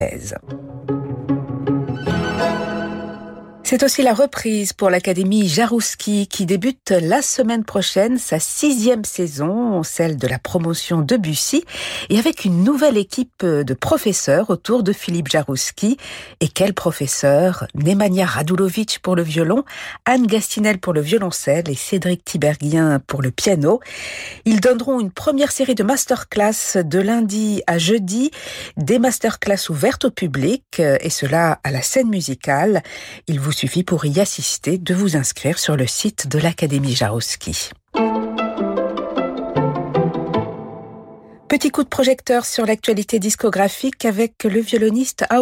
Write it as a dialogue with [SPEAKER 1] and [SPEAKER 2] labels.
[SPEAKER 1] C'est aussi la reprise pour l'Académie Jaroussky qui débute la semaine prochaine sa 6e saison, celle de la promotion Debussy, et avec une nouvelle équipe de professeurs autour de Philippe Jaroussky. Et quels professeurs? Nemanja Radulovic pour le violon, Anne Gastinel pour le violoncelle et Cédric Tiberghien pour le piano. Ils donneront une première série de masterclass de lundi à jeudi, des masterclass ouvertes au public, et cela à la scène musicale. Il vous suffit pour y assister de vous inscrire sur le site de l'Académie Jaroussky. Petit coup de projecteur sur l'actualité discographique avec le violoniste